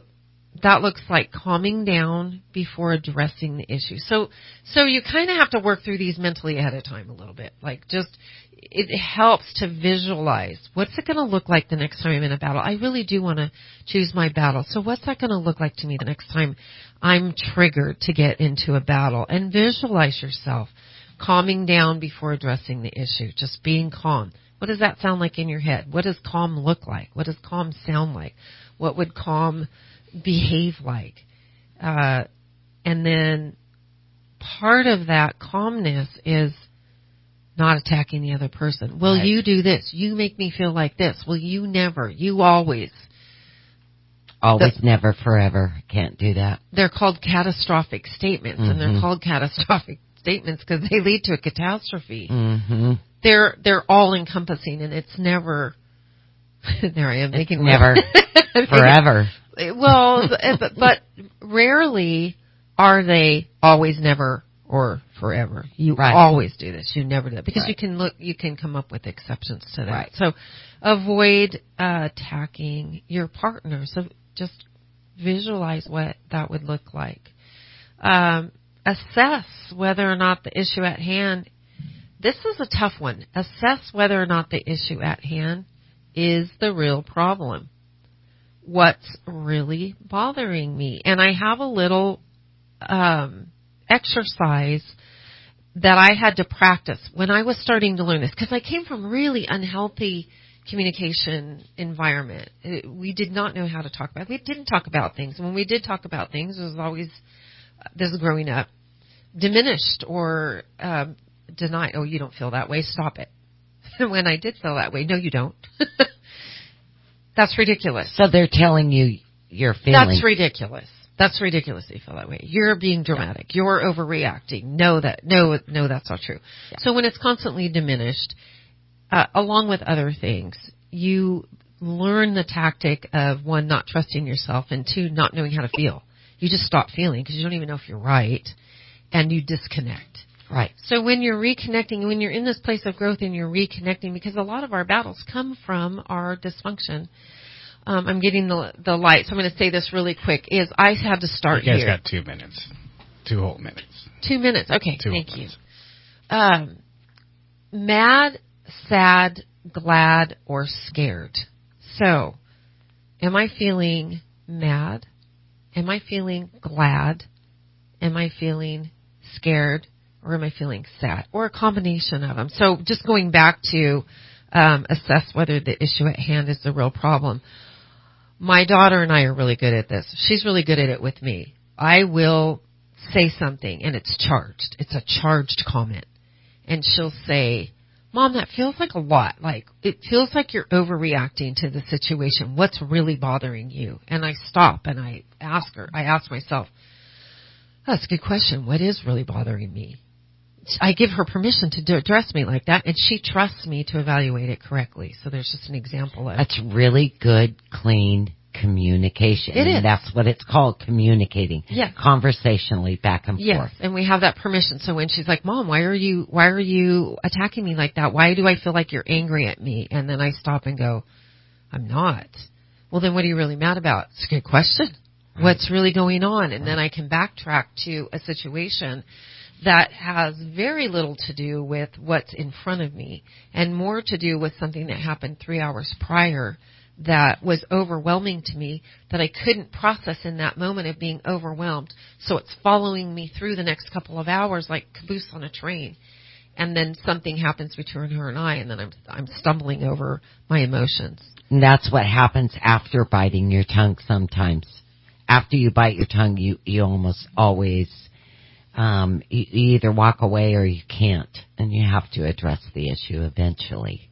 that looks like calming down before addressing the issue. So, so you kind of have to work through these mentally ahead of time a little bit. Like just, it helps to visualize. What's it going to look like the next time I'm in a battle? I really do want to choose my battle. So what's that going to look like to me the next time I'm triggered to get into a battle? And visualize yourself calming down before addressing the issue. Just being calm. What does that sound like in your head? What does calm look like? What does calm sound like? What would calm behave like? Uh, and then part of that calmness is not attacking the other person. Well, Right. you do this. You make me feel like this. Well, you never. You always. Always, The, never, forever. Can't do that. They're called catastrophic statements, mm-hmm. and they're called catastrophic statements because they lead to a catastrophe. Mm-hmm. They're they're all encompassing, and it's never. There I am making never forever. Well, but, but rarely are they always, never, or forever. You right. always do this. You never do that because right. you can look. You can come up with exceptions to that. Right. So avoid uh, attacking your partner. So just visualize what that would look like. Um, assess whether or not the issue at hand. This is a tough one. Assess whether or not the issue at hand is the real problem. What's really bothering me? And I have a little um, exercise that I had to practice when I was starting to learn this because I came from really unhealthy communication environment. It, we did not know how to talk about it. We didn't talk about things. And when we did talk about things, it was always, uh, this is growing up, diminished or um, denied. Oh, you don't feel that way. Stop it. When I did feel that way, no, you don't. That's ridiculous. So they're telling you your feelings. That's ridiculous. That's ridiculous that you feel that way. You're being dramatic. Yeah. You're overreacting. No, that no, no, that's not true. Yeah. So when it's constantly diminished, uh, along with other things, you learn the tactic of one, not trusting yourself, and two, not knowing how to feel. You just stop feeling because you don't even know if you're right, and you disconnect. Right. So when you're reconnecting, when you're in this place of growth and you're reconnecting, because a lot of our battles come from our dysfunction. Um, I'm getting the the light, so I'm going to say this really quick. Is I had to start here. You guys here. got two minutes, two whole minutes. Two minutes. Okay. Two thank you. Minutes. Um, mad, sad, glad, or scared. So, am I feeling mad? Am I feeling glad? Am I feeling scared? Or am I feeling sad? Or a combination of them. So just going back to um, assess whether the issue at hand is the real problem. My daughter and I are really good at this. She's really good at it with me. I will say something and it's charged. It's a charged comment. And she'll say, Mom, that feels like a lot. Like, it feels like you're overreacting to the situation. What's really bothering you? And I stop and I ask her, I ask myself, that's a good question. What is really bothering me? I give her permission to address me like that, and she trusts me to evaluate it correctly. So there's just an example of That's really good, clean communication. It is. And that's what it's called, communicating. Yes. Conversationally, back and yes. forth. And we have that permission. So when she's like, Mom, why are you why are you attacking me like that? Why do I feel like you're angry at me? And then I stop and go, I'm not. Well, then what are you really mad about? It's a good question. Right. What's really going on? And right. then I can backtrack to a situation that has very little to do with what's in front of me and more to do with something that happened three hours prior that was overwhelming to me that I couldn't process in that moment of being overwhelmed. So it's following me through the next couple of hours like caboose on a train. And then something happens between her and I, and then I'm I'm stumbling over my emotions. And that's what happens after biting your tongue sometimes. After you bite your tongue, you, you almost always... Um, you, you either walk away or you can't, and you have to address the issue eventually.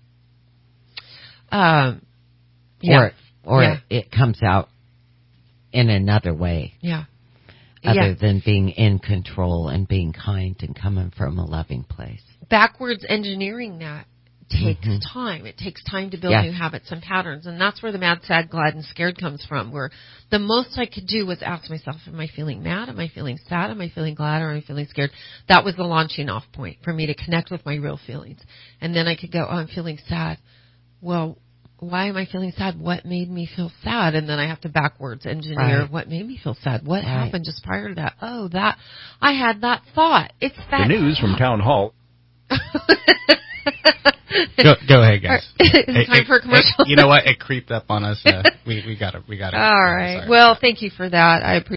Um, yeah. Or, or yeah. it, it comes out in another way. Yeah. Other yeah. than being in control and being kind and coming from a loving place. Backwards engineering that takes mm-hmm. time. It takes time to build yes. new habits and patterns. And that's where the mad, sad, glad, and scared comes from, where the most I could do was ask myself, am I feeling mad? Am I feeling sad? Am I feeling glad? Or am I feeling scared? That was the launching off point for me to connect with my real feelings. And then I could go, oh, I'm feeling sad. Well, why am I feeling sad? What made me feel sad? And then I have to backwards engineer Right. what made me feel sad. What Right. happened just prior to that? Oh, that I had that thought. It's that. The news from Town Hall. Go, go ahead, guys. Is it time for a commercial? You know what? It creeped up on us. Uh, we we got to we got to. All right. Well, thank you for that. I appreciate